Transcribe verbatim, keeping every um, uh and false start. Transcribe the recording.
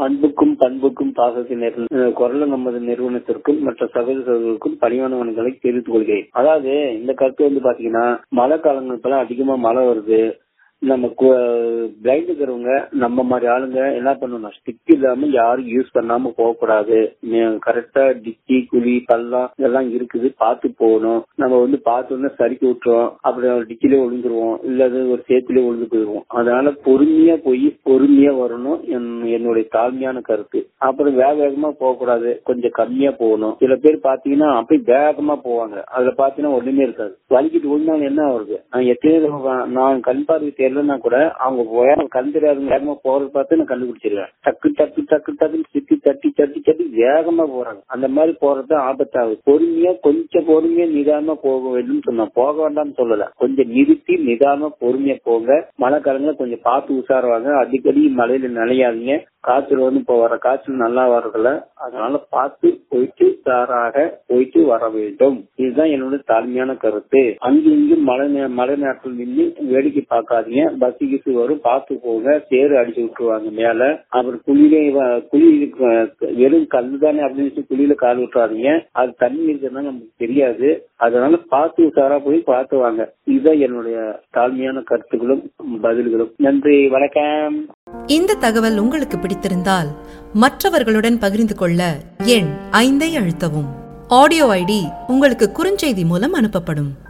அன்புக்கும் பண்புக்கும் பாசத்தின் குரல் நமது நிறுவனத்திற்கும் மற்ற சகோதரர்களுக்கும் பணிவான வணக்கங்களை தெரிவித்துக் கொள்கிறேன். அதாவது இந்த கருத்து வந்து பாத்தீங்கன்னா மழை காலங்கள் இப்பெல்லாம் அதிகமா மழை வருது. நம்ம பிளைண்ட் இருக்கிறவங்க நம்ம மாதிரி ஆளுங்க என்ன பண்ணணும், ஸ்டிக் இல்லாம யாரும் யூஸ் பண்ணாம போகக்கூடாது. கரெக்டா டிக்கி குழி பள்ளம் இதெல்லாம் இருக்குது, பார்த்து போகணும். நம்ம வந்து பார்த்து வந்து சறுக்கி விட்டுருவோம், அப்புறம் டிக்கிலே விழுந்துருவோம், இல்லது ஒரு சேத்திலே விழுந்து போயிடுவோம். அதனால பொறுமையா போய் பொறுமையா வரணும் என்னுடைய தாழ்மையான கருத்து. அப்புறம் வேக வேகமா போகக்கூடாது, கொஞ்சம் கம்மியா போகணும். சில பேர் பாத்தீங்கன்னா அப்படி வேகமா போவாங்க, அதுல பாத்தீங்கன்னா ஒண்ணுமே இருக்காது, வலிக்கிட்டு விழுந்தாங்க என்ன வருது. நான் எத்தனை நான் கண் பார்வை தெரியலன்னா கூட அவங்க கண் தெரியாதவங்க வேகமா போறத பார்த்து நான் கண்டுபிடிச்சிருவேன். டக்கு டக்கு டக்கு டக்குன்னு சித்தி தட்டி தட்டி தட்டி வேகமா போறாங்க. அந்த மாதிரி போறது ஆபத்தாகுது. பொறுமையா கொஞ்சம் பொறுமையா நிதானமா போக வேண்டும் சொன்னா, போக வேண்டாம்னு சொல்லல, கொஞ்சம் நிறுத்தி நிதானமா பொறுமையா போங்க. மழை காலங்கள கொஞ்சம் பார்த்து உஷாருவாங்க. அடிக்கடி மழையில நிலையாதீங்க. காய்ச்சல் வந்து இப்போ வர காய்ச்சல் நல்லா வர்றதில்ல, அதனால பார்த்து போயிட்டு உஷாராக போயிட்டு வர வேண்டும். இதுதான் என்னோட தாழ்மையான கருத்து. அங்கு இங்கு மழை மழை நேரத்தில் நின்று வேடிக்கை பார்க்காதீங்க. பஸ் கிசு வரும், பார்த்து போங்க. சேறு அடிச்சு விட்டுருவாங்க மேல. அப்புறம் குழியிலே குழி வெறும் கல்லு தானே அப்படின்னு குழியில கால் விட்டுறாதீங்க. அது தண்ணி இருக்கிறதுனால நமக்கு தெரியாது. அதனால பார்த்து உஷாரா போய் பார்த்து வாங்க. இதுதான் என்னுடைய தாழ்மையான கருத்துக்களும் பதில்களும். நன்றி, வணக்கம். இந்த தகவல் உங்களுக்கு பிடித்திருந்தால் மற்றவர்களுடன் பகிர்ந்து கொள்ள எண் ஐந்தை அழுத்தவும். ஆடியோ ஐடி உங்களுக்கு குறுஞ்செய்தி மூலம் அனுப்பப்படும்.